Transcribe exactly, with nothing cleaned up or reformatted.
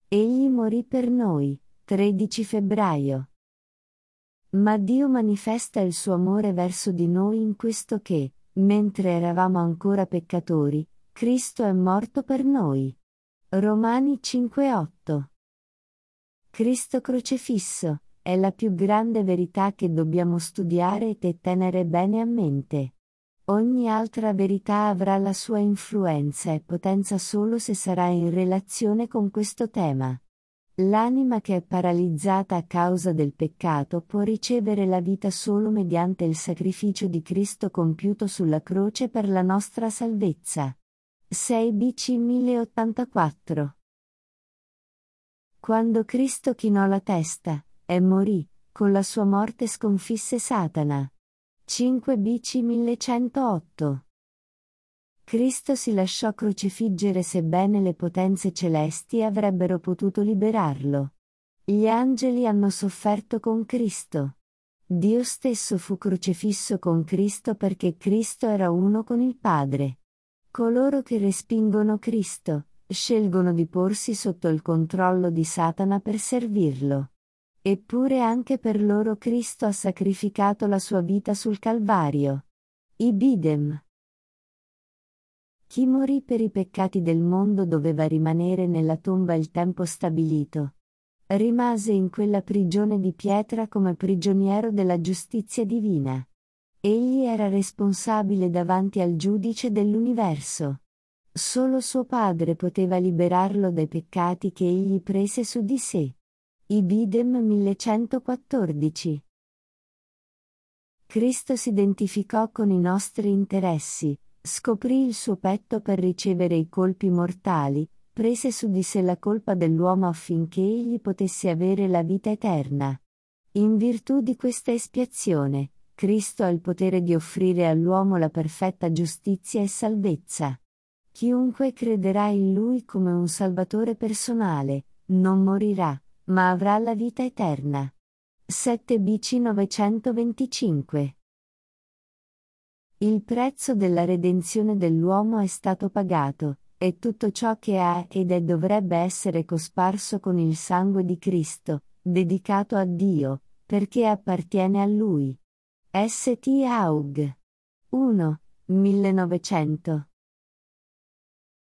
Egli morì per noi, tredici febbraio. Ma Dio manifesta il suo amore verso di noi in questo che, mentre eravamo ancora peccatori, Cristo è morto per noi. Romani cinque otto. Cristo crocifisso è la più grande verità che dobbiamo studiare e tenere bene a mente. Ogni altra verità avrà la sua influenza e potenza solo se sarà in relazione con questo tema. L'anima che è paralizzata a causa del peccato può ricevere la vita solo mediante il sacrificio di Cristo compiuto sulla croce per la nostra salvezza. sei B C mille ottantaquattro. Quando Cristo chinò la testa, e morì, con la sua morte sconfisse Satana. cinque B C millecentootto. Cristo si lasciò crocifiggere sebbene le potenze celesti avrebbero potuto liberarlo. Gli angeli hanno sofferto con Cristo. Dio stesso fu crocifisso con Cristo perché Cristo era uno con il Padre. Coloro che respingono Cristo, scelgono di porsi sotto il controllo di Satana per servirlo. Eppure anche per loro Cristo ha sacrificato la sua vita sul Calvario. Ibidem. Chi morì per i peccati del mondo doveva rimanere nella tomba il tempo stabilito. Rimase in quella prigione di pietra come prigioniero della giustizia divina. Egli era responsabile davanti al giudice dell'universo. Solo suo padre poteva liberarlo dai peccati che egli prese su di sé. Ibidem millecentoquattordici. Cristo si identificò con i nostri interessi, scoprì il suo petto per ricevere i colpi mortali, prese su di sé la colpa dell'uomo affinché egli potesse avere la vita eterna. In virtù di questa espiazione, Cristo ha il potere di offrire all'uomo la perfetta giustizia e salvezza. Chiunque crederà in Lui come un Salvatore personale, non morirà, ma avrà la vita eterna. sette B C novecentoventicinque. Il prezzo della redenzione dell'uomo è stato pagato, e tutto ciò che ha ed è dovrebbe essere cosparso con il sangue di Cristo, dedicato a Dio, perché appartiene a Lui. S T Aug. uno. millenovecento.